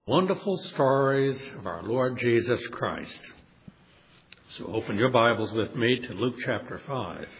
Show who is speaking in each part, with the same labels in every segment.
Speaker 1: Wonderful stories of our Lord Jesus Christ. So open your Bibles with me to Luke chapter 5.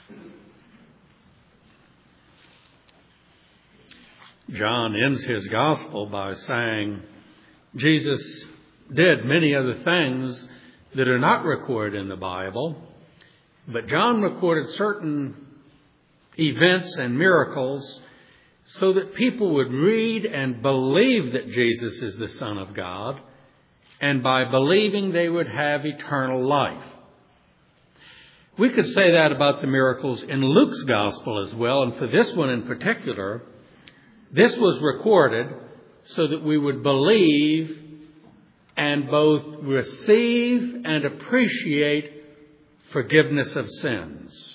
Speaker 1: John ends his gospel by saying Jesus did many other things that are not recorded in the Bible, but John recorded certain events and miracles so that people would read and believe that Jesus is the Son of God, and by believing they would have eternal life. We could say that about the miracles in Luke's gospel as well, and for this one in particular, this was recorded so that we would believe and both receive and appreciate forgiveness of sins.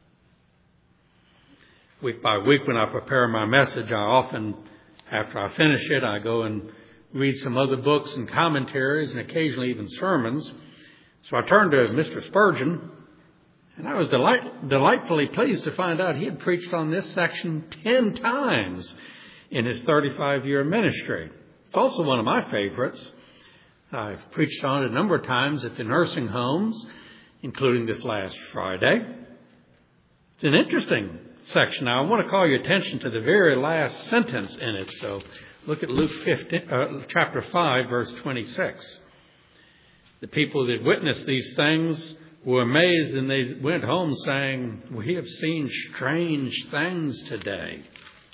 Speaker 1: Week by week when I prepare my message, I often, after I finish it, I go and read some other books and commentaries and occasionally even sermons. So I turned to Mr. Spurgeon, and I was delightfully pleased to find out he had preached on this section 10 times in his 35-year ministry. It's also one of my favorites. I've preached on it a number of times at the nursing homes, including this last Friday. It's an interesting section. Now, I want to call your attention to the very last sentence in it. So look at Luke chapter 5, verse 26. The people that witnessed these things were amazed, and they went home saying, "We have seen strange things today."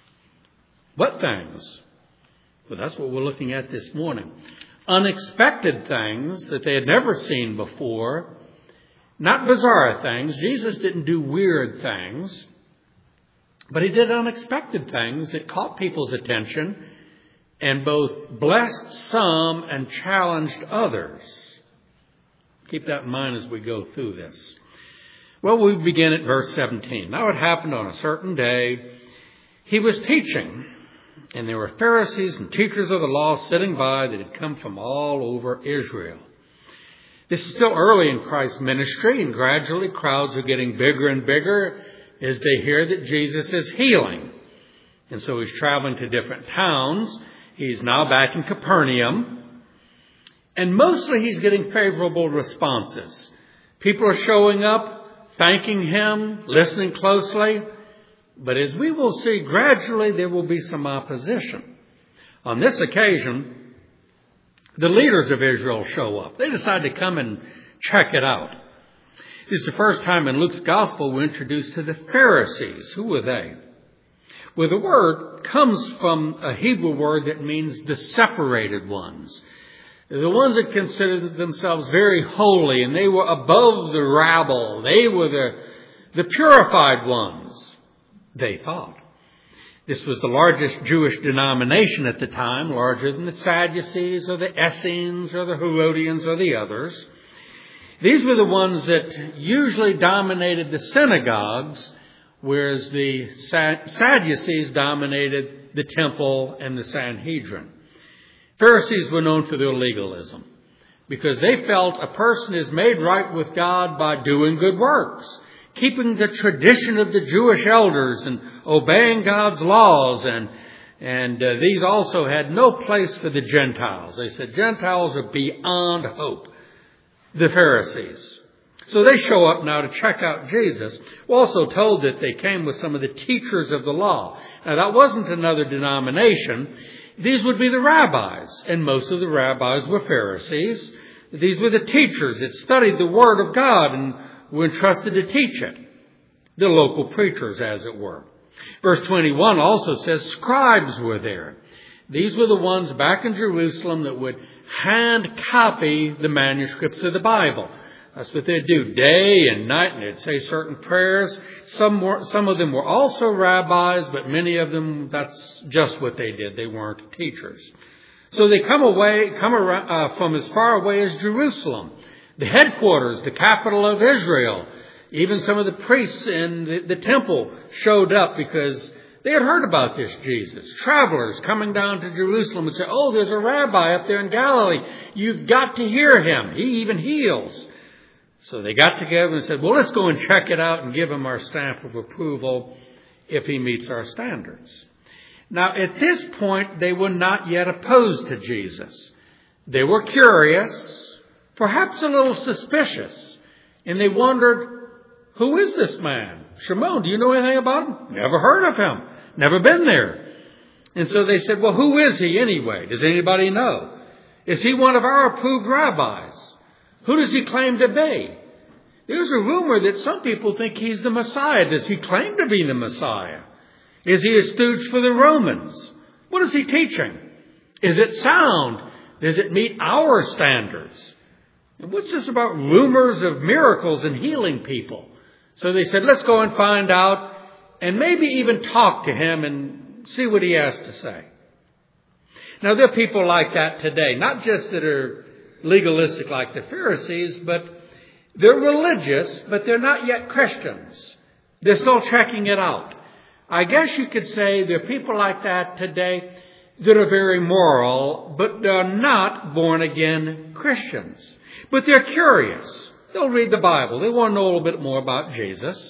Speaker 1: What things? Well, that's what we're looking at this morning. Unexpected things that they had never seen before. Not bizarre things. Jesus didn't do weird things. But he did unexpected things that caught people's attention and both blessed some and challenged others. Keep that in mind as we go through this. Well, we begin at verse 17. Now it happened on a certain day. He was teaching, and there were Pharisees and teachers of the law sitting by that had come from all over Israel. This is still early in Christ's ministry, and gradually crowds are getting bigger and bigger as they hear that Jesus is healing. And so he's traveling to different towns. He's now back in Capernaum. And mostly he's getting favorable responses. People are showing up, thanking him, listening closely. But as we will see, gradually there will be some opposition. On this occasion, the leaders of Israel show up. They decide to come and check it out. This is the first time in Luke's gospel we're introduced to the Pharisees. Who were they? Well, the word comes from a Hebrew word that means the separated ones. The ones that considered themselves very holy, and they were above the rabble. They were the purified ones, they thought. This was the largest Jewish denomination at the time, larger than the Sadducees or the Essenes or the Herodians or the others. These were the ones that usually dominated the synagogues, whereas the Sadducees dominated the temple and the Sanhedrin. Pharisees were known for their legalism because they felt a person is made right with God by doing good works, keeping the tradition of the Jewish elders and obeying God's laws. And these also had no place for the Gentiles. They said Gentiles are beyond hope. The Pharisees. So they show up now to check out Jesus. We're also told that they came with some of the teachers of the law. Now that wasn't another denomination. These would be the rabbis, and most of the rabbis were Pharisees. These were the teachers that studied the Word of God and were entrusted to teach it. The local preachers, as it were. Verse 21 also says scribes were there. These were the ones back in Jerusalem that would hand copy the manuscripts of the Bible. That's what they'd do day and night, and they'd say certain prayers. Some of them were also rabbis, but many of them, that's just what they did. They weren't teachers. So they come around from as far away as Jerusalem, the headquarters, the capital of Israel. Even some of the priests in the temple showed up because they had heard about this Jesus. Travelers coming down to Jerusalem and say, "Oh, there's a rabbi up there in Galilee. You've got to hear him. He even heals." So they got together and said, "Well, let's go and check it out and give him our stamp of approval if he meets our standards." Now, at this point, they were not yet opposed to Jesus. They were curious, perhaps a little suspicious, and they wondered, who is this man? Shimon, do you know anything about him? Never heard of him. Never been there. And so they said, well, who is he anyway? Does anybody know? Is he one of our approved rabbis? Who does he claim to be? There's a rumor that some people think he's the Messiah. Does he claim to be the Messiah? Is he a stooge for the Romans? What is he teaching? Is it sound? Does it meet our standards? And what's this about rumors of miracles and healing people? So they said, let's go and find out and maybe even talk to him and see what he has to say. Now, there are people like that today, not just that are legalistic like the Pharisees, but they're religious, but they're not yet Christians. They're still checking it out. I guess you could say there are people like that today that are very moral, but they're not born-again Christians. But they're curious. They'll read the Bible. They want to know a little bit more about Jesus.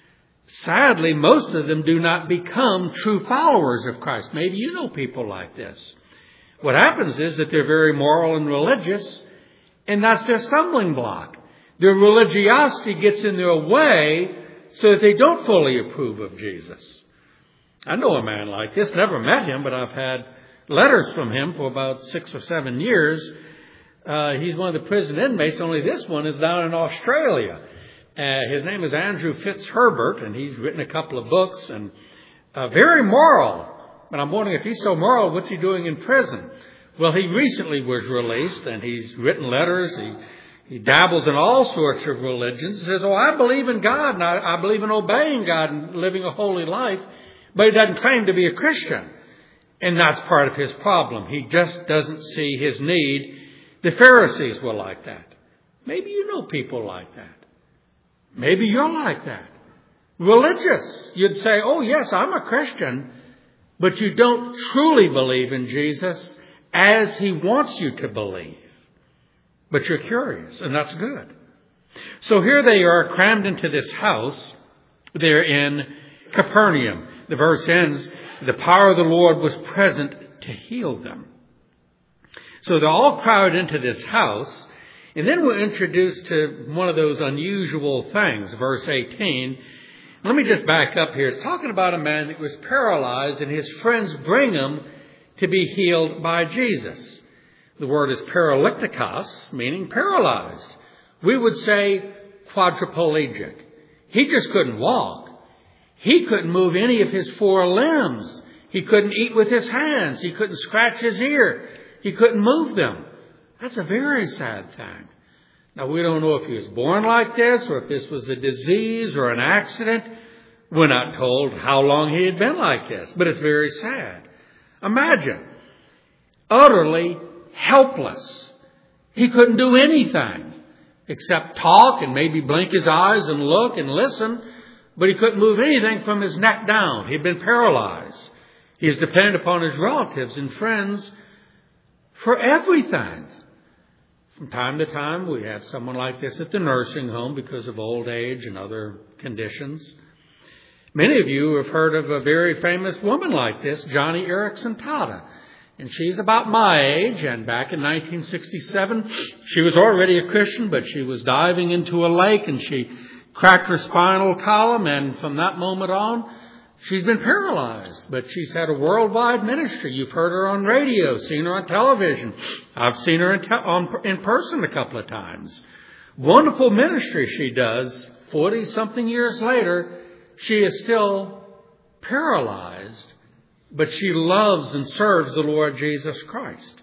Speaker 1: Sadly, most of them do not become true followers of Christ. Maybe you know people like this. What happens is that they're very moral and religious, and that's their stumbling block. Their religiosity gets in their way so that they don't fully approve of Jesus. I know a man like this, never met him, but I've had letters from him for about 6 or 7 years. He's one of the prison inmates, only this one is down in Australia. His name is Andrew Fitzherbert, and he's written a couple of books, and very moral. But I'm wondering, if he's so moral, what's he doing in prison? Well, he recently was released, and he's written letters. He dabbles in all sorts of religions. He says, I believe in God, and I believe in obeying God and living a holy life. But he doesn't claim to be a Christian. And that's part of his problem. He just doesn't see his need. The Pharisees were like that. Maybe you know people like that. Maybe you're like that. Religious. You'd say, oh, yes, I'm a Christian. But you don't truly believe in Jesus as he wants you to believe. But you're curious, and that's good. So here they are crammed into this house. They're in Capernaum. The verse ends, the power of the Lord was present to heal them. So they're all crowded into this house. And then we're introduced to one of those unusual things, verse 18. Let me just back up here. It's talking about a man that was paralyzed, and his friends bring him to be healed by Jesus. The word is paralytikos, meaning paralyzed. We would say quadriplegic. He just couldn't walk. He couldn't move any of his 4 limbs. He couldn't eat with his hands. He couldn't scratch his ear. He couldn't move them. That's a very sad thing. Now, we don't know if he was born like this or if this was a disease or an accident. We're not told how long he had been like this, but it's very sad. Imagine, utterly helpless. He couldn't do anything except talk and maybe blink his eyes and look and listen, but he couldn't move anything from his neck down. He'd been paralyzed. He is dependent upon his relatives and friends for everything. From time to time, we have someone like this at the nursing home because of old age and other conditions. Many of you have heard of a very famous woman like this, Joni Eareckson Tada. And she's about my age, and back in 1967, she was already a Christian, but she was diving into a lake, and she cracked her spinal column, and from that moment on, she's been paralyzed. But she's had a worldwide ministry. You've heard her on radio, seen her on television. I've seen her in person a couple of times. Wonderful ministry she does. 40-something years later, she is still paralyzed, but she loves and serves the Lord Jesus Christ.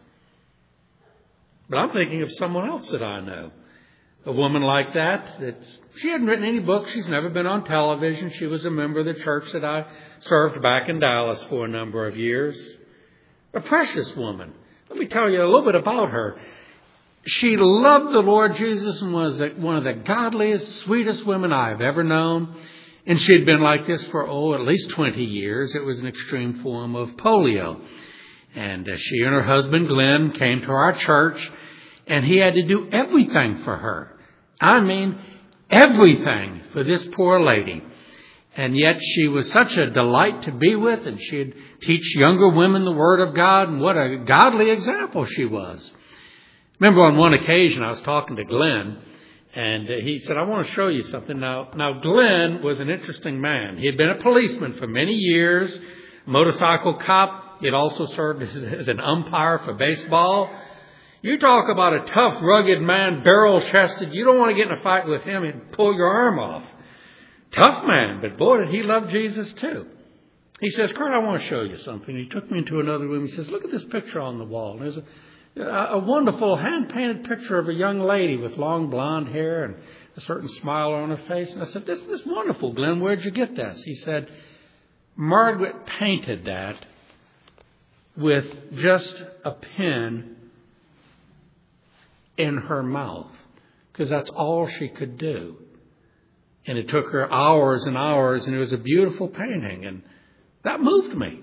Speaker 1: But I'm thinking of someone else that I know. A woman like that, she hadn't written any books. She's never been on television. She was a member of the church that I served back in Dallas for a number of years. A precious woman. Let me tell you a little bit about her. She loved the Lord Jesus and was one of the godliest, sweetest women I've ever known. And she had been like this for, at least 20 years. It was an extreme form of polio. And she and her husband, Glenn, came to our church, and he had to do everything for her. I mean, everything for this poor lady. And yet she was such a delight to be with, and she'd teach younger women the Word of God, and what a godly example she was. Remember on one occasion I was talking to Glenn, and he said, I want to show you something. Now Glenn was an interesting man. He had been a policeman for many years, motorcycle cop. He had also served as an umpire for baseball. You talk about a tough, rugged man, barrel-chested. You don't want to get in a fight with him. He'd pull your arm off. Tough man, but boy, did he love Jesus too. He says, Kurt, I want to show you something. He took me into another room. He says, look at this picture on the wall. There's a wonderful hand-painted picture of a young lady with long blonde hair and a certain smile on her face. And I said, this is wonderful, Glenn. Where'd you get this? He said, Margaret painted that with just a pen in her mouth, because that's all she could do. And it took her hours and hours, and it was a beautiful painting, and that moved me.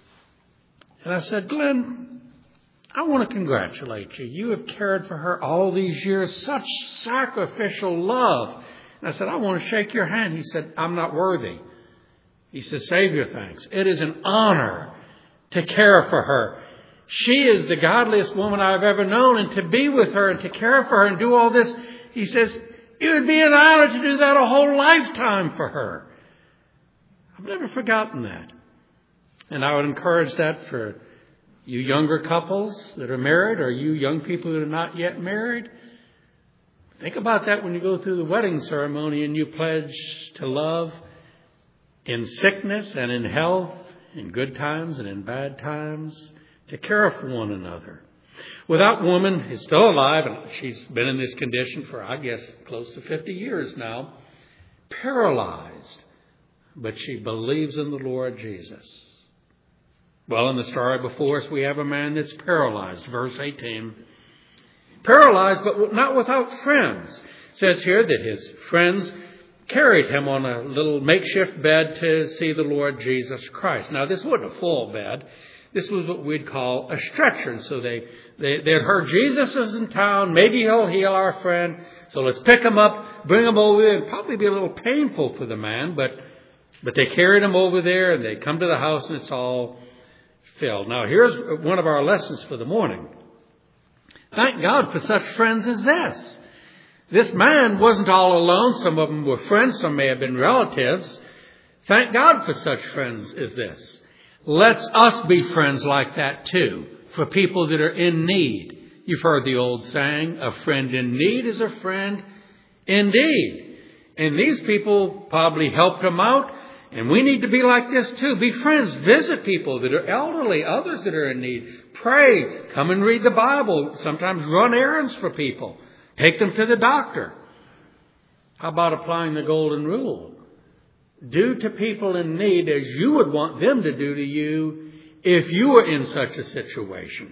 Speaker 1: And I said, Glenn, I want to congratulate you. You have cared for her all these years, such sacrificial love. And I said, I want to shake your hand. He said, I'm not worthy. He said, save your thanks. It is an honor to care for her. She is the godliest woman I've ever known, and to be with her and to care for her and do all this, he says, it would be an honor to do that a whole lifetime for her. I've never forgotten that. And I would encourage that for you younger couples that are married, or you young people that are not yet married. Think about that when you go through the wedding ceremony and you pledge to love in sickness and in health, in good times and in bad times, to care for one another. Well, that woman is still alive, and she's been in this condition for, I guess, close to 50 years now, paralyzed, but she believes in the Lord Jesus. Well, in the story before us, we have a man that's paralyzed, verse 18. Paralyzed, but not without friends. It says here that his friends carried him on a little makeshift bed to see the Lord Jesus Christ. Now, this wasn't a full bed. This was what we'd call a stretcher. So they'd heard Jesus is in town. Maybe he'll heal our friend. So let's pick him up, bring him over there. It'd probably be a little painful for the man, but they carried him over there, and they come to the house, and it's all filled. Now, here's one of our lessons for the morning. Thank God for such friends as this. This man wasn't all alone. Some of them were friends. Some may have been relatives. Thank God for such friends as this. Let's us be friends like that too, for people that are in need. You've heard the old saying, a friend in need is a friend indeed. And these people probably helped them out, and we need to be like this too. Be friends. Visit people that are elderly, others that are in need. Pray. Come and read the Bible. Sometimes run errands for people. Take them to the doctor. How about applying the golden rule? Do to people in need as you would want them to do to you if you were in such a situation.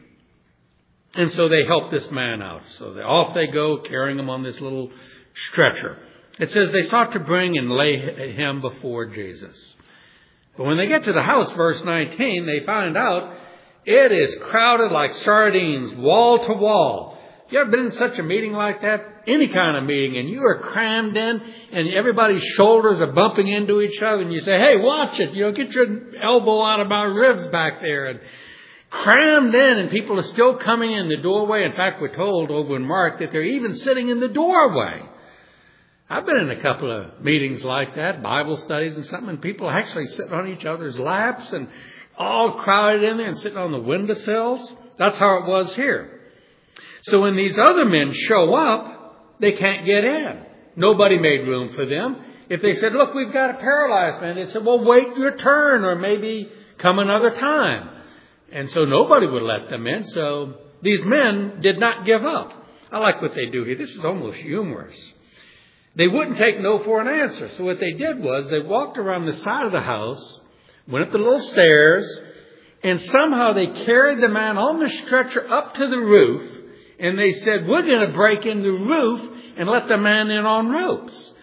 Speaker 1: And so they helped this man out. So off they go, carrying him on this little stretcher. It says they sought to bring and lay him before Jesus. But when they get to the house, verse 19, they find out it is crowded like sardines, wall to wall. You ever been in such a meeting like that? Any kind of meeting, and you are crammed in, and everybody's shoulders are bumping into each other, and you say, hey, watch it. Get your elbow out of my ribs back there. And crammed in, and people are still coming in the doorway. In fact, we're told over in Mark that they're even sitting in the doorway. I've been in a couple of meetings like that, Bible studies and something, and people are actually sitting on each other's laps and all crowded in there and sitting on the windowsills. That's how it was here. So when these other men show up, they can't get in. Nobody made room for them. If they said, look, we've got a paralyzed man, they said, well, wait your turn, or maybe come another time. And so nobody would let them in. So these men did not give up. I like what they do here. This is almost humorous. They wouldn't take no for an answer. So what they did was they walked around the side of the house, went up the little stairs, and somehow they carried the man on the stretcher up to the roof. And they said, we're going to break in the roof and let the man in on ropes.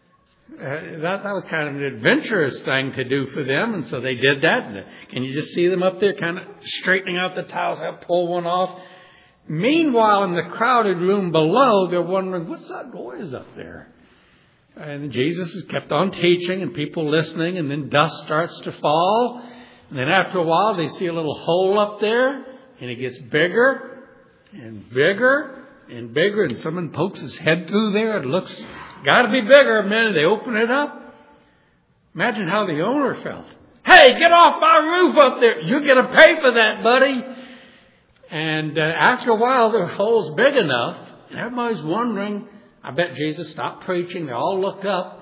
Speaker 1: That was kind of an adventurous thing to do for them. And so they did that. Can you just see them up there kind of straightening out the tiles, pull one off? Meanwhile, in the crowded room below, they're wondering, what's that noise up there? And Jesus kept on teaching and people listening, and then dust starts to fall. And then after a while, they see a little hole up there, and it gets bigger and bigger and bigger. And someone pokes his head through there. It looks, got to be bigger. A minute, they open it up. Imagine how the owner felt. Hey, get off my roof up there. You're going to pay for that, buddy. And after a while, the hole's big enough. And everybody's wondering. I bet Jesus stopped preaching. They all looked up.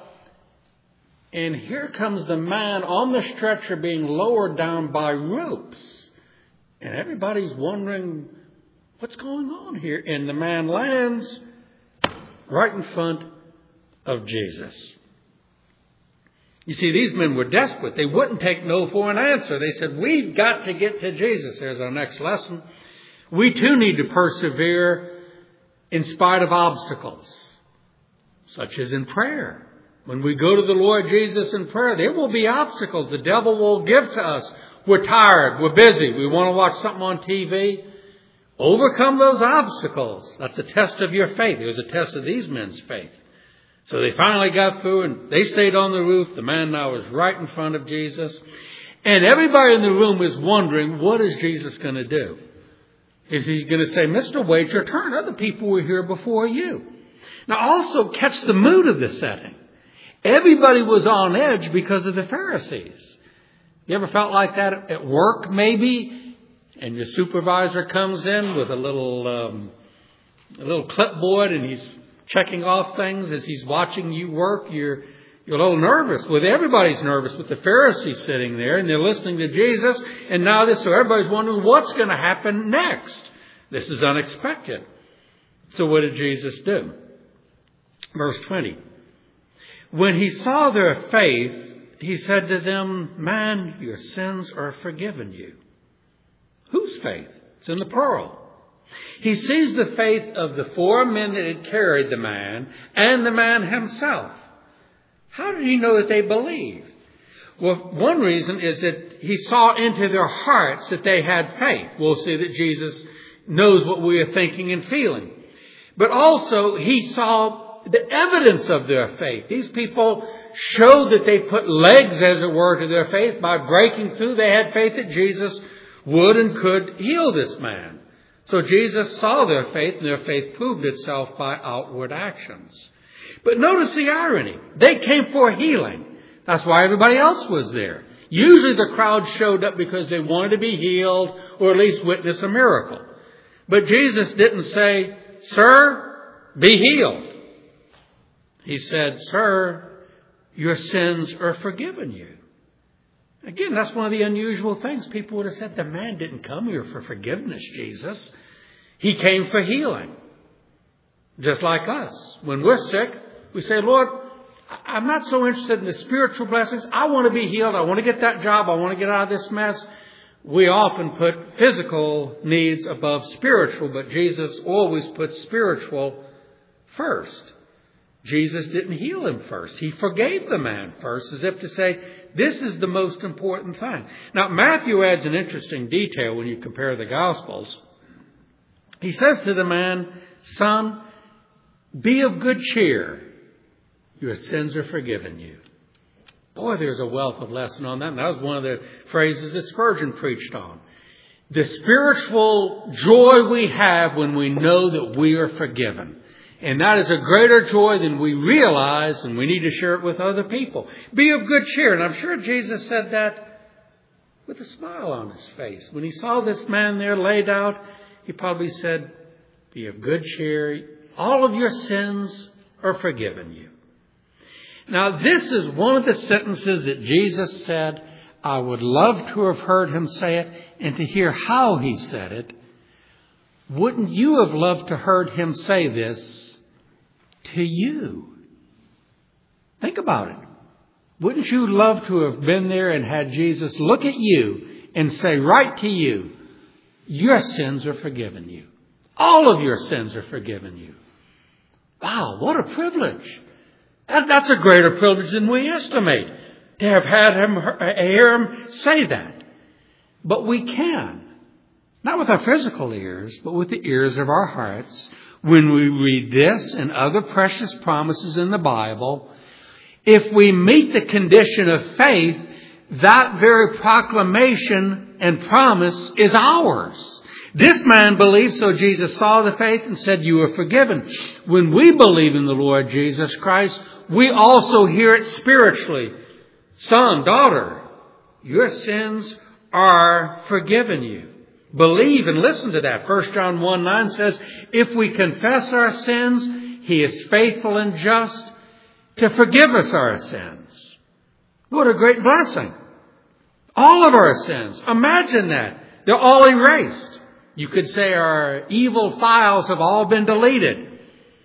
Speaker 1: And here comes the man on the stretcher being lowered down by ropes. And everybody's wondering, what's going on here? And the man lands right in front of Jesus. You see, these men were desperate. They wouldn't take no for an answer. They said, we've got to get to Jesus. Here's our next lesson. We too need to persevere in spite of obstacles, such as in prayer. When we go to the Lord Jesus in prayer, there will be obstacles the devil will give to us. We're tired. We're busy. We want to watch something on TV. Overcome those obstacles. That's a test of your faith. It was a test of these men's faith. So they finally got through and they stayed on the roof. The man now was right in front of Jesus. And everybody in the room was wondering, what is Jesus going to do? Is he going to say, Mr. Wait your turn? Other people were here before you. Now also catch the mood of the setting. Everybody was on edge because of the Pharisees. You ever felt like that at work maybe? And your supervisor comes in with a little clipboard and he's checking off things as he's watching you work. You're a little nervous. Well, everybody's nervous with the Pharisees sitting there and they're listening to Jesus. And now so everybody's wondering what's going to happen next. This is unexpected. So what did Jesus do? Verse 20. When he saw their faith, he said to them, man, your sins are forgiven you. Whose faith? It's in the plural. He sees the faith of the 4 men that had carried the man and the man himself. How did he know that they believed? Well, one reason is that he saw into their hearts that they had faith. We'll see that Jesus knows what we are thinking and feeling. But also, he saw the evidence of their faith. These people showed that they put legs, as it were, to their faith by breaking through. They had faith that Jesus would and could heal this man. So Jesus saw their faith, and their faith proved itself by outward actions. But notice the irony. They came for healing. That's why everybody else was there. Usually the crowd showed up because they wanted to be healed or at least witness a miracle. But Jesus didn't say, sir, be healed. He said, sir, your sins are forgiven you. Again, that's one of the unusual things. People would have said, the man didn't come here for forgiveness, Jesus. He came for healing. Just like us. When we're sick, we say, Lord, I'm not so interested in the spiritual blessings. I want to be healed. I want to get that job. I want to get out of this mess. We often put physical needs above spiritual, but Jesus always puts spiritual first. Jesus didn't heal him first. He forgave the man first, as if to say, this is the most important thing. Now, Matthew adds an interesting detail when you compare the Gospels. He says to the man, son, be of good cheer. Your sins are forgiven you. Boy, there's a wealth of lesson on that. And that was one of the phrases that Spurgeon preached on. The spiritual joy we have when we know that we are forgiven. And that is a greater joy than we realize, and we need to share it with other people. Be of good cheer. And I'm sure Jesus said that with a smile on his face. When he saw this man there laid out, he probably said, be of good cheer. All of your sins are forgiven you. Now, this is one of the sentences that Jesus said. I would love to have heard him say it and to hear how he said it. Wouldn't you have loved to heard him say this to you? Think about it. Wouldn't you love to have been there and had Jesus look at you and say right to you, your sins are forgiven you. All of your sins are forgiven you. Wow, what a privilege. That's a greater privilege than we estimate, to have had him hear him say that. But we can, not with our physical ears, but with the ears of our hearts, when we read this and other precious promises in the Bible, if we meet the condition of faith, that very proclamation and promise is ours. This man believed, so Jesus saw the faith and said, you are forgiven. When we believe in the Lord Jesus Christ, we also hear it spiritually. Son, daughter, your sins are forgiven you. Believe and listen to that. 1 John 1:9 says, if we confess our sins, He is faithful and just to forgive us our sins. What a great blessing. All of our sins. Imagine that. They're all erased. You could say our evil files have all been deleted.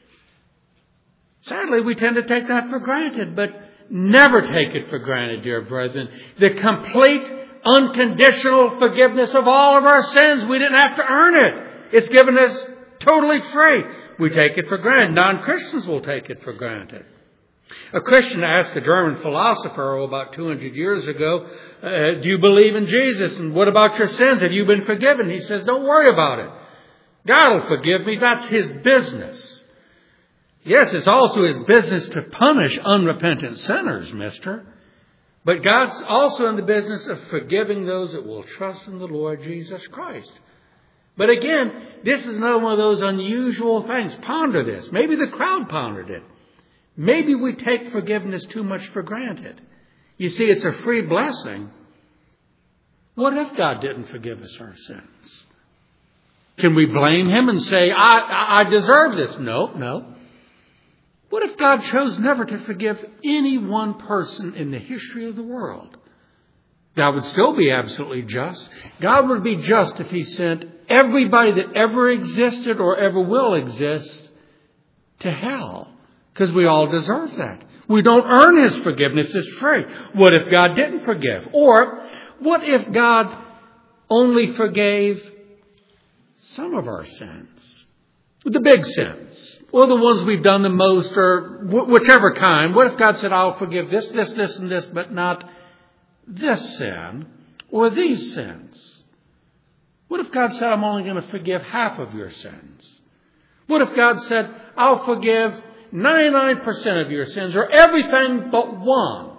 Speaker 1: Sadly, we tend to take that for granted, but never take it for granted, dear brethren. The complete, unconditional forgiveness of all of our sins. We didn't have to earn it. It's given us totally free. We take it for granted. Non-Christians will take it for granted. A Christian asked a German philosopher about 200 years ago, do you believe in Jesus? And what about your sins? Have you been forgiven? He says, don't worry about it. God will forgive me. That's His business. Yes, it's also His business to punish unrepentant sinners, mister. But God's also in the business of forgiving those that will trust in the Lord Jesus Christ. But again, this is another one of those unusual things. Ponder this. Maybe the crowd pondered it. Maybe we take forgiveness too much for granted. You see, it's a free blessing. What if God didn't forgive us our sins? Can we blame Him and say, I deserve this? No. What if God chose never to forgive any one person in the history of the world? God would still be absolutely just. God would be just if He sent everybody that ever existed or ever will exist to hell. Because we all deserve that. We don't earn His forgiveness. It's free. What if God didn't forgive? Or what if God only forgave some of our sins? The big sins. Or the ones we've done the most, or whichever kind. What if God said, I'll forgive this, and this, but not this sin or these sins? What if God said, I'm only going to forgive half of your sins? What if God said, I'll forgive 99% of your sins, or everything but one?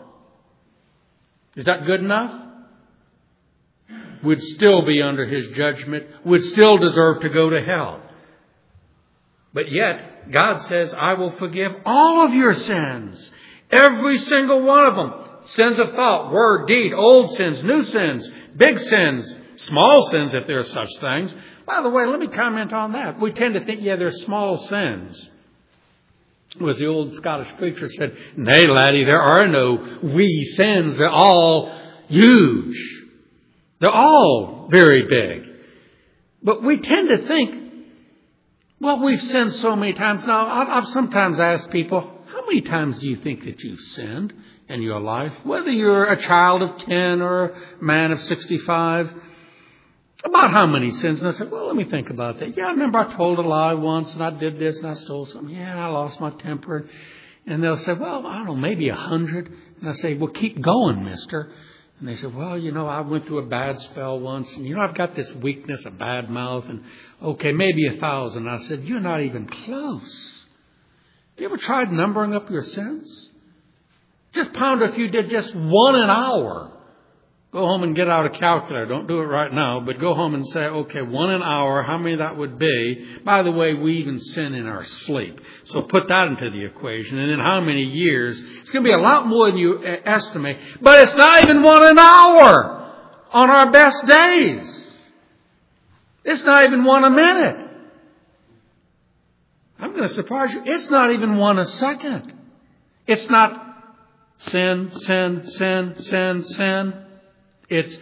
Speaker 1: Is that good enough? We'd still be under His judgment. We'd still deserve to go to hell. But yet, God says, I will forgive all of your sins. Every single one of them. Sins of thought, word, deed, old sins, new sins, big sins, small sins if there are such things. By the way, let me comment on that. We tend to think, they're small sins. As the old Scottish preacher said, nay, laddie, there are no wee sins. They're all huge. They're all very big. But we tend to think, well, we've sinned so many times. Now, I've sometimes asked people, how many times do you think that you've sinned in your life? Whether you're a child of 10 or a man of 65. About how many sins? And I said, well, let me think about that. Yeah, I remember I told a lie once and I did this and I stole something. Yeah, I lost my temper. And they'll say, well, I don't know, maybe 100. And I say, well, keep going, mister. And they said, well, I went through a bad spell once. And, I've got this weakness, a bad mouth. And, okay, maybe 1,000. I said, you're not even close. Have you ever tried numbering up your sins? Just ponder if you did just one an hour. Go home and get out a calculator. Don't do it right now, but go home and say, okay, 1 an hour, how many that would be? By the way, we even sin in our sleep. So put that into the equation. And in how many years? It's going to be a lot more than you estimate. But it's not even 1 an hour on our best days. It's not even 1 a minute. I'm going to surprise you. It's not even 1 a second. It's not sin. It's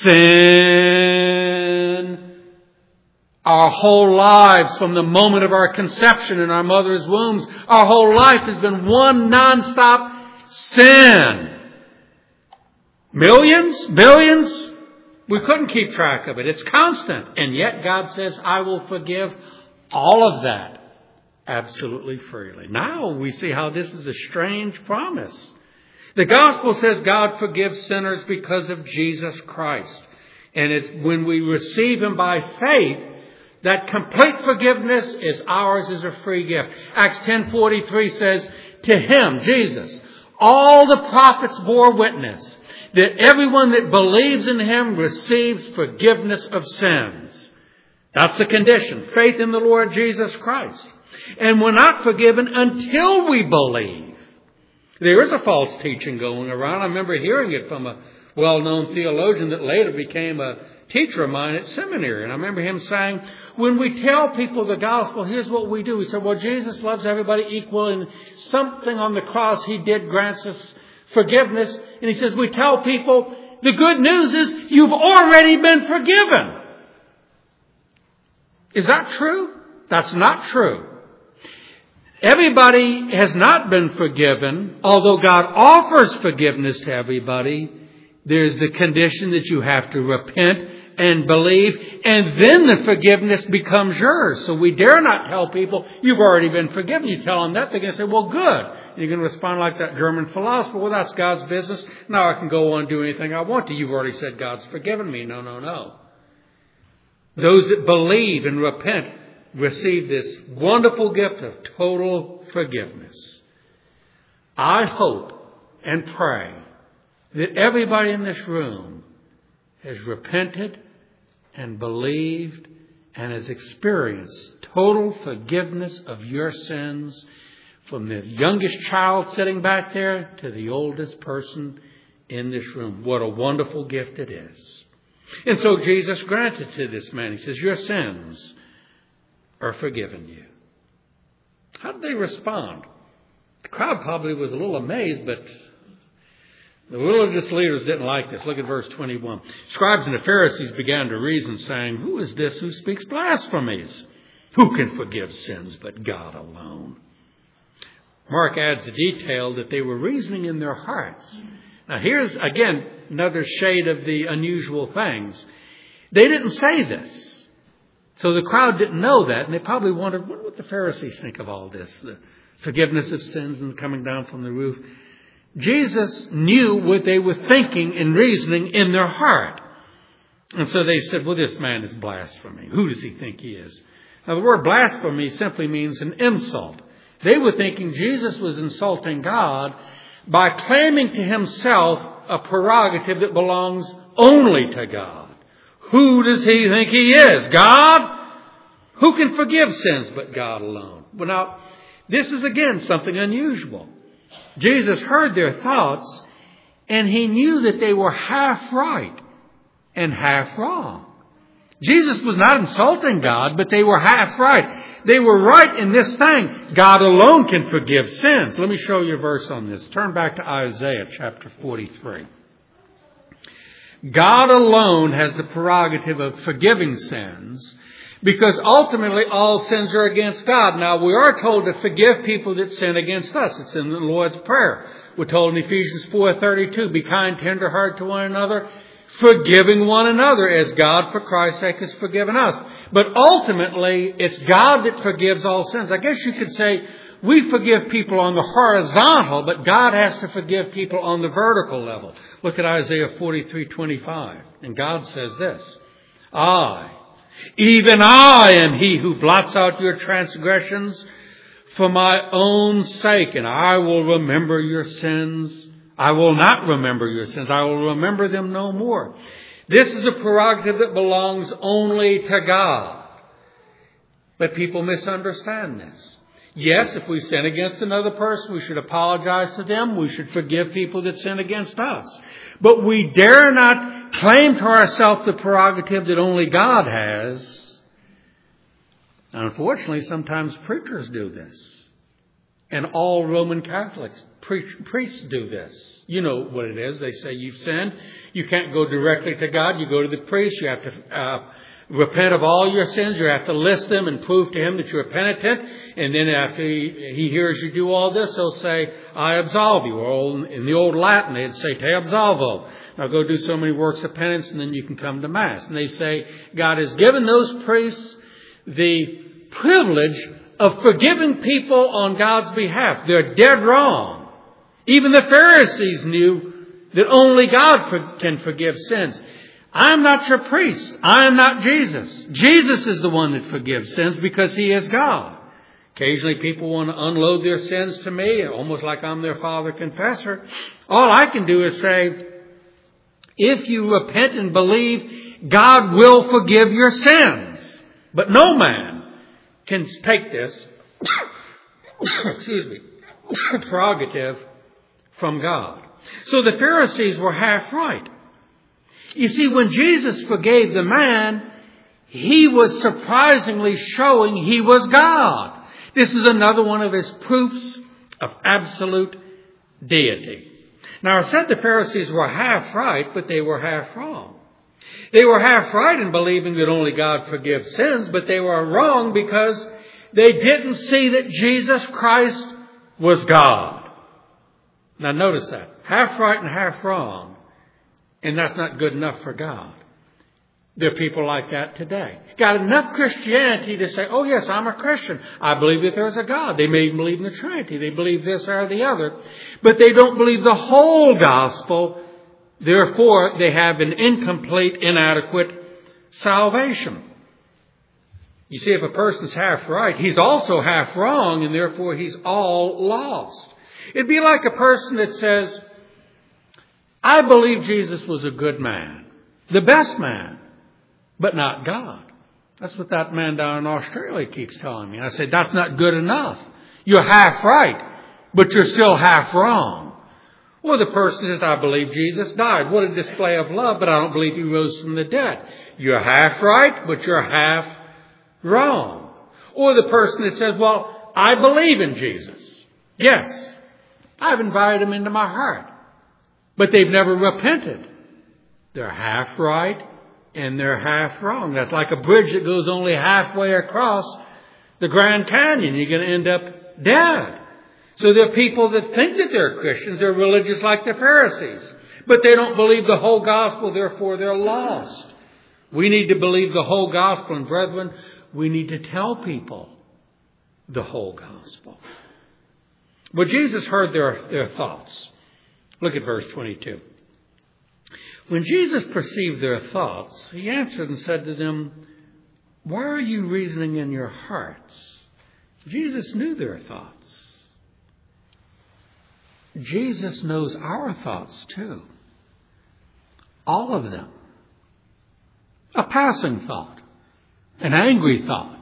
Speaker 1: sin. Our whole lives, from the moment of our conception in our mother's wombs, our whole life has been one nonstop sin. Millions? Billions? We couldn't keep track of it. It's constant. And yet God says, I will forgive all of that absolutely freely. Now we see how this is a strange promise. The gospel says God forgives sinners because of Jesus Christ. And it's when we receive Him by faith, that complete forgiveness is ours as a free gift. Acts 10:43 says, to Him, Jesus, All the prophets bore witness that everyone that believes in Him receives forgiveness of sins. That's the condition. Faith in the Lord Jesus Christ. And we're not forgiven until we believe. There is a false teaching going around. I remember hearing it from a well-known theologian that later became a teacher of mine at seminary. And I remember him saying, when we tell people the gospel, here's what we do. He said, well, Jesus loves everybody equal, and something on the cross He did grants us forgiveness. And he says, we tell people, the good news is you've already been forgiven. Is that true? That's not true. Everybody has not been forgiven. Although God offers forgiveness to everybody, there's the condition that you have to repent and believe, and then the forgiveness becomes yours. So we dare not tell people, you've already been forgiven. You tell them that, they're going to say, well, good. And you're going to respond like that German philosopher, well, that's God's business. Now I can go on and do anything I want to. You've already said God's forgiven me. No, no, no. Those that believe and repent receive this wonderful gift of total forgiveness. I hope and pray that everybody in this room has repented and believed and has experienced total forgiveness of your sins, from the youngest child sitting back there to the oldest person in this room. What a wonderful gift it is. And so Jesus granted to this man, He says, your sins are forgiven you. How did they respond? The crowd probably was a little amazed, but the religious leaders didn't like this. Look at verse 21. Scribes and the Pharisees began to reason, saying, who is this who speaks blasphemies? Who can forgive sins but God alone? Mark adds the detail that they were reasoning in their hearts. Now here's, again, another shade of the unusual things. They didn't say this. So the crowd didn't know that, and they probably wondered, what would the Pharisees think of all this? The forgiveness of sins and coming down from the roof. Jesus knew what they were thinking and reasoning in their heart. And so they said, well, this man is blaspheming. Who does he think he is? Now, the word blasphemy simply means an insult. They were thinking Jesus was insulting God by claiming to Himself a prerogative that belongs only to God. Who does he think he is? God? Who can forgive sins but God alone? Well, now, this is again something unusual. Jesus heard their thoughts, and He knew that they were half right and half wrong. Jesus was not insulting God, but they were half right. They were right in this thing. God alone can forgive sins. Let me show you a verse on this. Turn back to Isaiah chapter 43. God alone has the prerogative of forgiving sins, because ultimately all sins are against God. Now, we are told to forgive people that sin against us. It's in the Lord's Prayer. We're told in Ephesians 4:32, be kind, tender-hearted to one another, forgiving one another as God, for Christ's sake, has forgiven us. But ultimately, it's God that forgives all sins. I guess you could say we forgive people on the horizontal, but God has to forgive people on the vertical level. Look at Isaiah 43:25. And God says this, even I am He who blots out your transgressions for my own sake, and I will remember your sins. I will not remember your sins. I will remember them no more. This is a prerogative that belongs only to God. But people misunderstand this. Yes, if we sin against another person, we should apologize to them. We should forgive people that sin against us. But we dare not claim to ourselves the prerogative that only God has. And unfortunately, sometimes preachers do this. And all Roman Catholics, priests do this. You know what it is. They say you've sinned. You can't go directly to God. You go to the priest. You have to repent of all your sins. You have to list them and prove to him that you're penitent. And then after he hears you do all this, he'll say, I absolve you. Or in the old Latin, they'd say, te absolvo. Now go do so many works of penance and then you can come to Mass. And they say God has given those priests the privilege of forgiving people on God's behalf. They're dead wrong. Even the Pharisees knew that only God can forgive sins. I'm not your priest. I am not Jesus. Jesus is the one that forgives sins because He is God. Occasionally people want to unload their sins to me, almost like I'm their father confessor. All I can do is say, if you repent and believe, God will forgive your sins. But no man can take this prerogative from God. So the Pharisees were half right. You see, when Jesus forgave the man, he was surprisingly showing he was God. This is another one of his proofs of absolute deity. Now, I said the Pharisees were half right, but they were half wrong. They were half right in believing that only God forgives sins, but they were wrong because they didn't see that Jesus Christ was God. Now, notice that. Half right and half wrong. And that's not good enough for God. There are people like that today. Got enough Christianity to say, oh yes, I'm a Christian. I believe that there's a God. They may even believe in the Trinity. They believe this or the other. But they don't believe the whole gospel. Therefore, they have an incomplete, inadequate salvation. You see, if a person's half right, he's also half wrong, and therefore he's all lost. It'd be like a person that says, I believe Jesus was a good man, the best man, but not God. That's what that man down in Australia keeps telling me. I said, that's not good enough. You're half right, but you're still half wrong. Well, the person says, I believe Jesus died. What a display of love, but I don't believe he rose from the dead. You're half right, but you're half wrong. Or the person that says, well, I believe in Jesus. Yes, I've invited him into my heart. But they've never repented. They're half right and they're half wrong. That's like a bridge that goes only halfway across the Grand Canyon. You're going to end up dead. So there are people that think that they're Christians. They're religious like the Pharisees. But they don't believe the whole gospel. Therefore, they're lost. We need to believe the whole gospel. And brethren, we need to tell people the whole gospel. But Jesus heard their thoughts. Look at verse 22. When Jesus perceived their thoughts, he answered and said to them, why are you reasoning in your hearts? Jesus knew their thoughts. Jesus knows our thoughts too. All of them. A passing thought. An angry thought.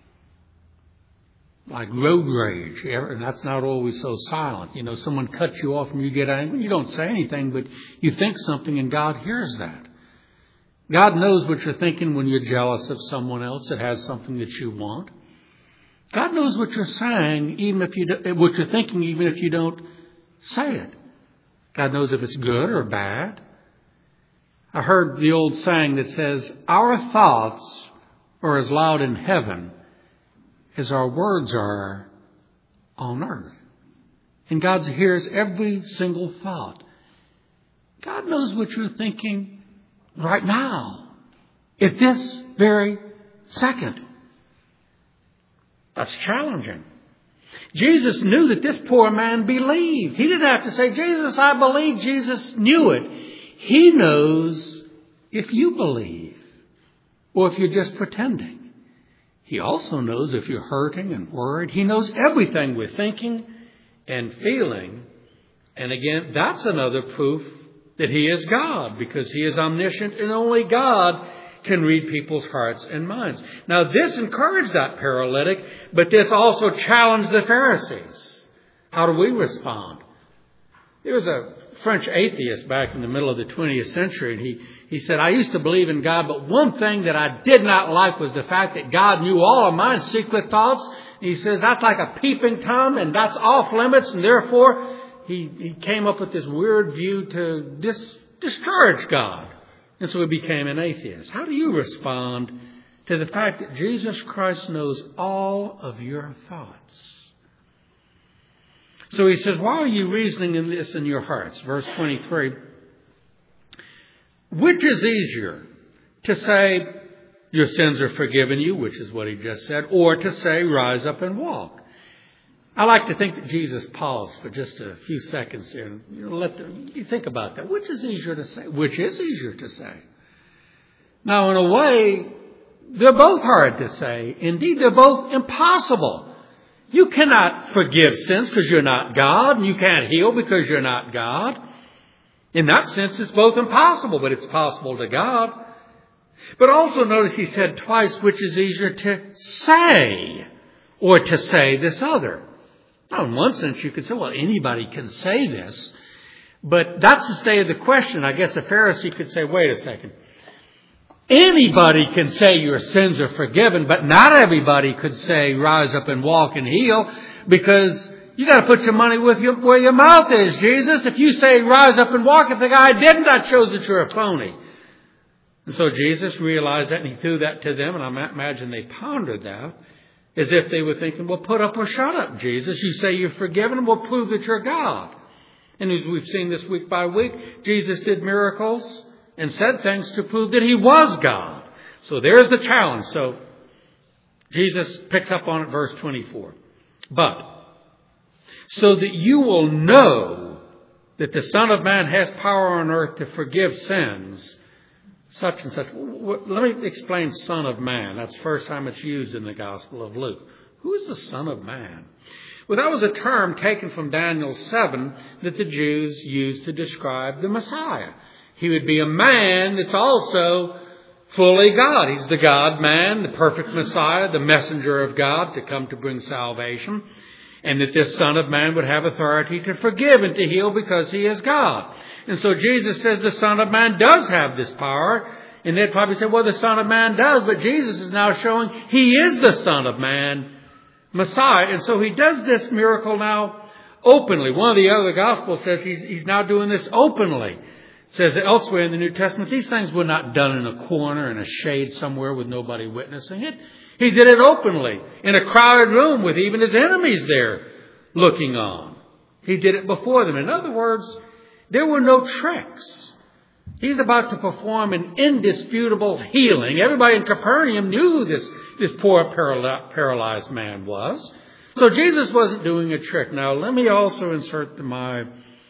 Speaker 1: Like road rage. And that's not always so silent. You know, someone cuts you off and you get angry. You don't say anything, but you think something and God hears that. God knows what you're thinking when you're jealous of someone else that has something that you want. God knows what you're saying, what you're thinking, even if you don't say it. God knows if it's good or bad. I heard the old saying that says, our thoughts are as loud in heaven as our words are on earth. And God hears every single thought. God knows what you're thinking right now, at this very second. That's challenging. Jesus knew that this poor man believed. He didn't have to say, Jesus, I believe. Jesus knew it. He knows if you believe or if you're just pretending. He also knows if you're hurting and worried. He knows everything we're thinking and feeling. And again, that's another proof that he is God, because he is omniscient and only God can read people's hearts and minds. Now, this encouraged that paralytic, but this also challenged the Pharisees. How do we respond? There was a French atheist back in the middle of the 20th century, and he said, I used to believe in God, but one thing that I did not like was the fact that God knew all of my secret thoughts. He says, that's like a peeping Tom, and that's off limits, and therefore he came up with this weird view to discourage God. And so he became an atheist. How do you respond to the fact that Jesus Christ knows all of your thoughts? So he says, why are you reasoning in this in your hearts? Verse 23. Which is easier, to say your sins are forgiven you, which is what he just said, or to say rise up and walk? I like to think that Jesus paused for just a few seconds there and you think about that. Which is easier to say? Which is easier to say? Now, in a way, they're both hard to say. Indeed, they're both impossible. You cannot forgive sins because you're not God, and you can't heal because you're not God. In that sense, it's both impossible, but it's possible to God. But also notice he said twice, which is easier to say or to say this other. Now, in one sense, you could say, well, anybody can say this. But that's the state of the question. I guess a Pharisee could say, wait a second. Anybody can say your sins are forgiven, but not everybody could say rise up and walk and heal, because you got to put your money where your mouth is, Jesus. If you say rise up and walk, if the guy didn't, that shows that you're a phony. And so Jesus realized that, and he threw that to them, and I imagine they pondered that as if they were thinking, well, put up or shut up, Jesus. You say you're forgiven, we'll prove that you're God. And as we've seen this week by week, Jesus did miracles and said things to prove that he was God. So there's the challenge. So Jesus picks up on it, verse 24. But so that you will know that the Son of Man has power on earth to forgive sins, such and such. Let me explain Son of Man. That's the first time it's used in the Gospel of Luke. Who is the Son of Man? Well, that was a term taken from Daniel 7 that the Jews used to describe the Messiah. He would be a man that's also fully God. He's the God-man, the perfect Messiah, the messenger of God to come to bring salvation. And that this Son of Man would have authority to forgive and to heal because he is God. And so Jesus says the Son of Man does have this power. And they'd probably say, well, the Son of Man does. But Jesus is now showing he is the Son of Man, Messiah. And so he does this miracle now openly. One of the other Gospels says he's now doing this openly. It says elsewhere in the New Testament, these things were not done in a corner, in a shade somewhere with nobody witnessing it. He did it openly in a crowded room with even his enemies there looking on. He did it before them. In other words, there were no tricks. He's about to perform an indisputable healing. Everybody in Capernaum knew who this poor paralyzed man was. So Jesus wasn't doing a trick. Now, let me also insert my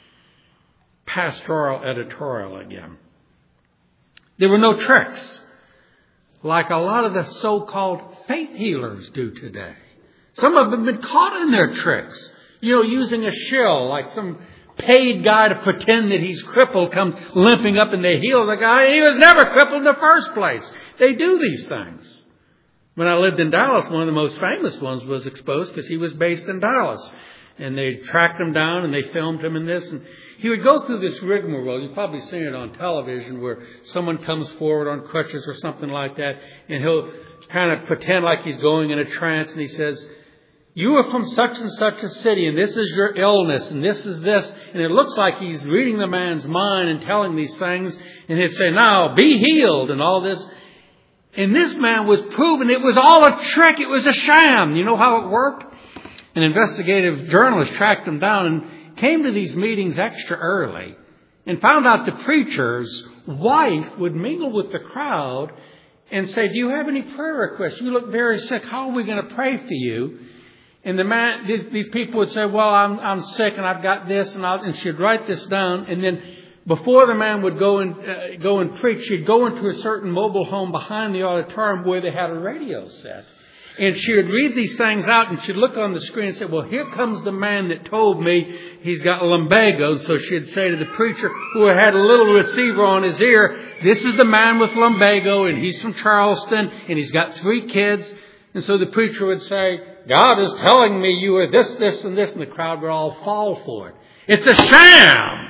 Speaker 1: pastoral editorial again. There were no tricks, like a lot of the so-called faith healers do today. Some of them have been caught in their tricks. Using a shill, like some paid guy to pretend that he's crippled comes limping up and they heal the guy. And he was never crippled in the first place. They do these things. When I lived in Dallas, one of the most famous ones was exposed because he was based in Dallas. And they tracked him down and they filmed him in this. And he would go through this rigmarole. You've probably seen it on television where someone comes forward on crutches or something like that. And he'll kind of pretend like he's going in a trance. And he says, you are from such and such a city, and this is your illness, and this is this. And it looks like he's reading the man's mind and telling these things. And he'd say, now, be healed, and all this. And this man was proven it was all a trick. It was a sham. You know how it worked? An investigative journalist tracked him down and came to these meetings extra early and found out the preacher's wife would mingle with the crowd and say, do you have any prayer requests? You look very sick. How are we going to pray for you? And the man, these people would say, well, I'm sick and I've got this, and she'd write this down. And then before the man would go and preach, she'd go into a certain mobile home behind the auditorium where they had a radio set. And she would read these things out, and she'd look on the screen and say, well, here comes the man that told me he's got lumbago. So she'd say to the preacher who had a little receiver on his ear, this is the man with lumbago, and he's from Charleston, and he's got 3 kids. And so the preacher would say, God is telling me you are this, this, and this. And the crowd would all fall for it. It's a sham.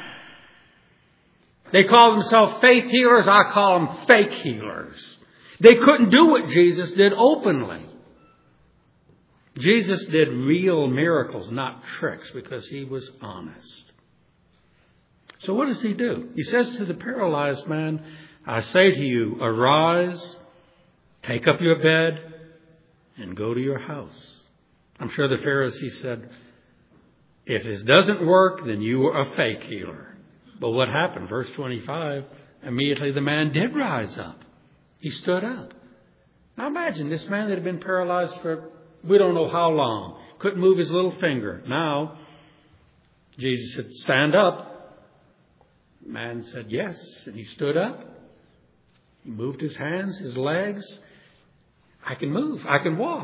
Speaker 1: They call themselves faith healers. I call them fake healers. They couldn't do what Jesus did openly. Jesus did real miracles, not tricks, because he was honest. So what does he do? He says to the paralyzed man, I say to you, arise, take up your bed, and go to your house. I'm sure the Pharisee said, if this doesn't work, then you are a fake healer. But what happened? Verse 25, immediately the man did rise up. He stood up. Now imagine this man that had been paralyzed for we don't know how long. Couldn't move his little finger. Now, Jesus said, stand up. The man said, yes. And he stood up. He moved his hands, his legs. I can move. I can walk.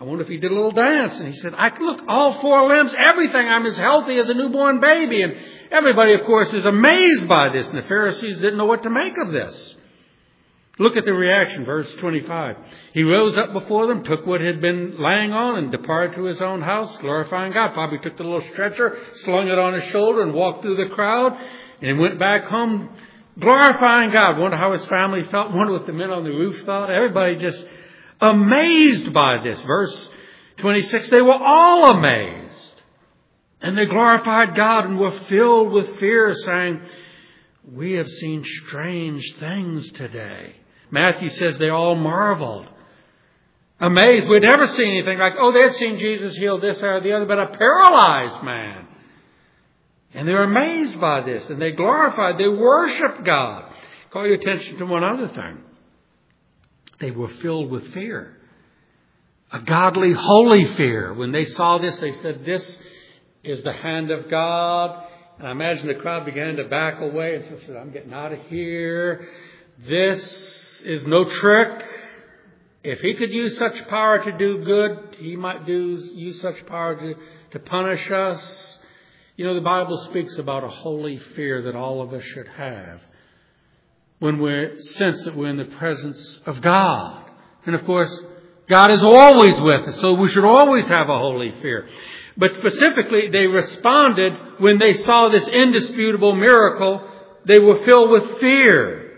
Speaker 1: I wonder if he did a little dance. And he said, I can look, all four limbs, everything. I'm as healthy as a newborn baby. And everybody, of course, is amazed by this. And the Pharisees didn't know what to make of this. Look at the reaction, verse 25. He rose up before them, took what had been lying on, and departed to his own house, glorifying God. Probably took the little stretcher, slung it on his shoulder, and walked through the crowd. And he went back home, glorifying God. Wonder how his family felt. Wonder what the men on the roof thought. Everybody just amazed by this. Verse 26, they were all amazed. And they glorified God and were filled with fear, saying, we have seen strange things today. Matthew says they all marveled. Amazed. We'd never seen anything like, they'd seen Jesus heal this or the other, but a paralyzed man. And they were amazed by this, and they glorified, they worshiped God. Call your attention to one other thing. They were filled with fear. A godly, holy fear. When they saw this, they said, this is the hand of God. And I imagine the crowd began to back away and said, I'm getting out of here. This is no trick. If he could use such power to do good, he might use such power to punish us. You know, the Bible speaks about a holy fear that all of us should have when we sense that we're in the presence of God. And of course, God is always with us, so we should always have a holy fear. But specifically, they responded when they saw this indisputable miracle. They were filled with fear.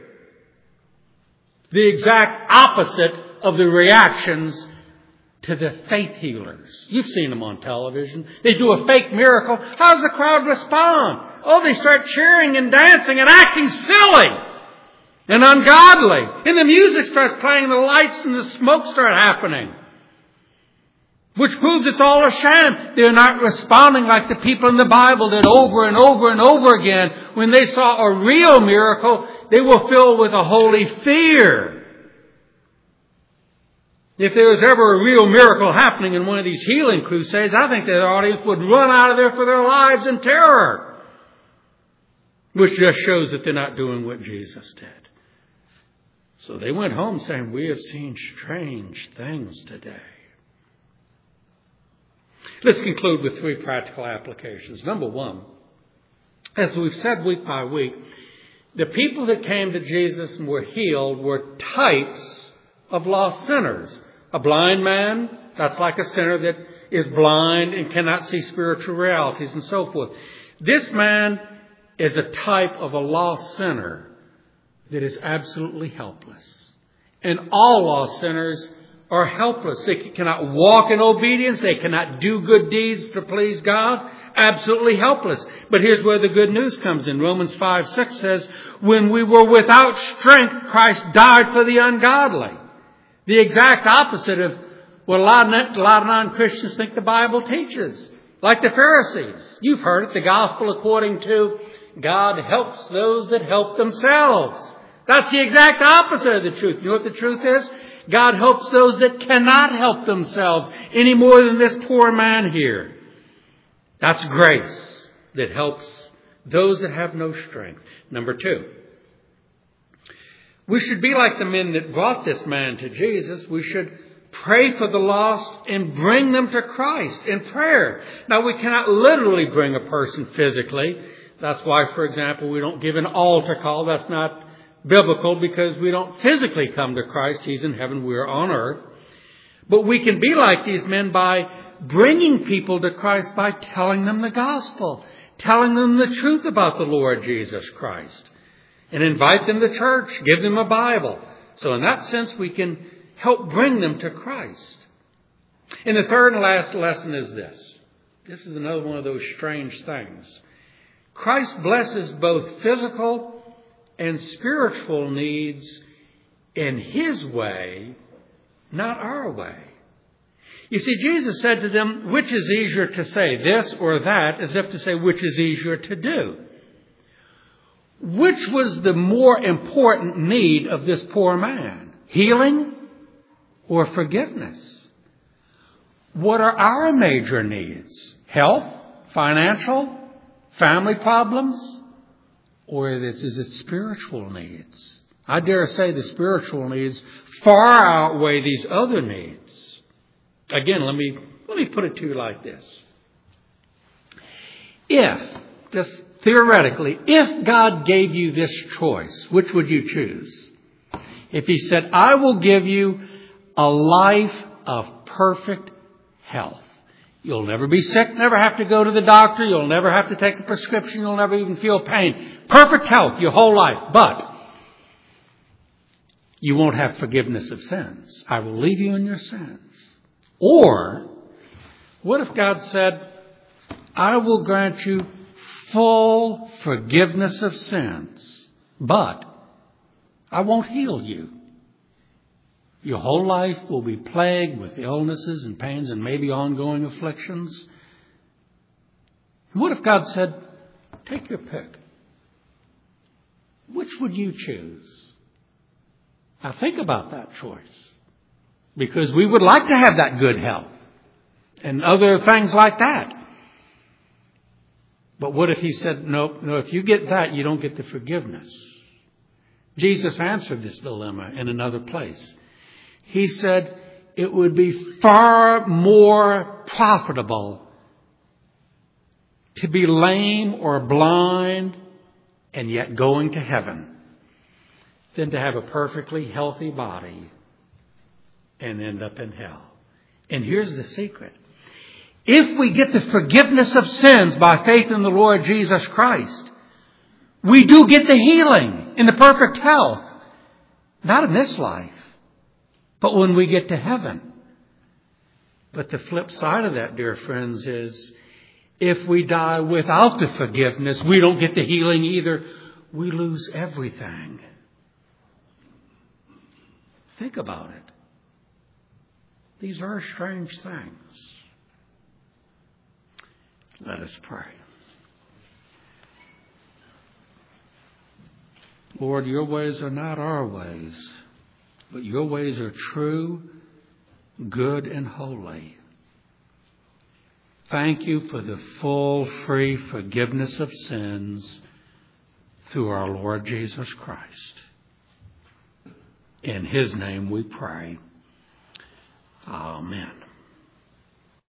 Speaker 1: The exact opposite of the reactions to the faith healers. You've seen them on television. They do a fake miracle. How does the crowd respond? They start cheering and dancing and acting silly and ungodly. And the music starts playing, the lights and the smoke start happening. Which proves it's all a sham. They're not responding like the people in the Bible did over and over and over again. When they saw a real miracle, they were filled with a holy fear. If there was ever a real miracle happening in one of these healing crusades, I think the audience would run out of there for their lives in terror. Which just shows that they're not doing what Jesus did. So they went home saying, we have seen strange things today. Let's conclude with three practical applications. Number one, as we've said week by week, the people that came to Jesus and were healed were types of lost sinners. A blind man, that's like a sinner that is blind and cannot see spiritual realities and so forth. This man is a type of a lost sinner that is absolutely helpless. And all lost sinners are helpless. They cannot walk in obedience. They cannot do good deeds to please God. Absolutely helpless. But here's where the good news comes in. Romans 5:6 says, when we were without strength, Christ died for the ungodly. The exact opposite of what a lot of non-Christians think the Bible teaches. Like the Pharisees. You've heard it, the gospel according to God helps those that help themselves. That's the exact opposite of the truth. You know what the truth is? God helps those that cannot help themselves any more than this poor man here. That's grace that helps those that have no strength. Number two, we should be like the men that brought this man to Jesus. We should pray for the lost and bring them to Christ in prayer. Now, we cannot literally bring a person physically. That's why, for example, we don't give an altar call. That's not biblical because we don't physically come to Christ. He's in heaven. We're on earth. But we can be like these men by bringing people to Christ by telling them the gospel, telling them the truth about the Lord Jesus Christ, and invite them to church, give them a Bible. So in that sense, we can help bring them to Christ. And the third and last lesson is this. This is another one of those strange things. Christ blesses both physical and spiritual needs in His way, not our way. You see, Jesus said to them, which is easier to say, this or that, as if to say, which is easier to do? Which was the more important need of this poor man? Healing or forgiveness? What are our major needs? Health? Financial? Family problems? Or is it spiritual needs? I dare say the spiritual needs far outweigh these other needs. Again, let me put it to you like this. If, just theoretically, if God gave you this choice, which would you choose? If He said, I will give you a life of perfect health. You'll never be sick, never have to go to the doctor, you'll never have to take a prescription, you'll never even feel pain. Perfect health your whole life, but you won't have forgiveness of sins. I will leave you in your sins. Or, what if God said, I will grant you full forgiveness of sins, but I won't heal you. Your whole life will be plagued with illnesses and pains and maybe ongoing afflictions. What if God said, take your pick? Which would you choose? Now think about that choice. Because we would like to have that good health and other things like that. But what if He said, no, if you get that, you don't get the forgiveness? Jesus answered this dilemma in another place. He said, it would be far more profitable to be lame or blind and yet going to heaven than to have a perfectly healthy body and end up in hell. And here's the secret. If we get the forgiveness of sins by faith in the Lord Jesus Christ, we do get the healing and the perfect health. Not in this life, but when we get to heaven. But the flip side of that, dear friends, is if we die without the forgiveness, we don't get the healing either. We lose everything. Think about it. These are strange things. Let us pray. Lord, your ways are not our ways, but your ways are true, good, and holy. Thank you for the full, free forgiveness of sins through our Lord Jesus Christ. In His name we pray. Amen.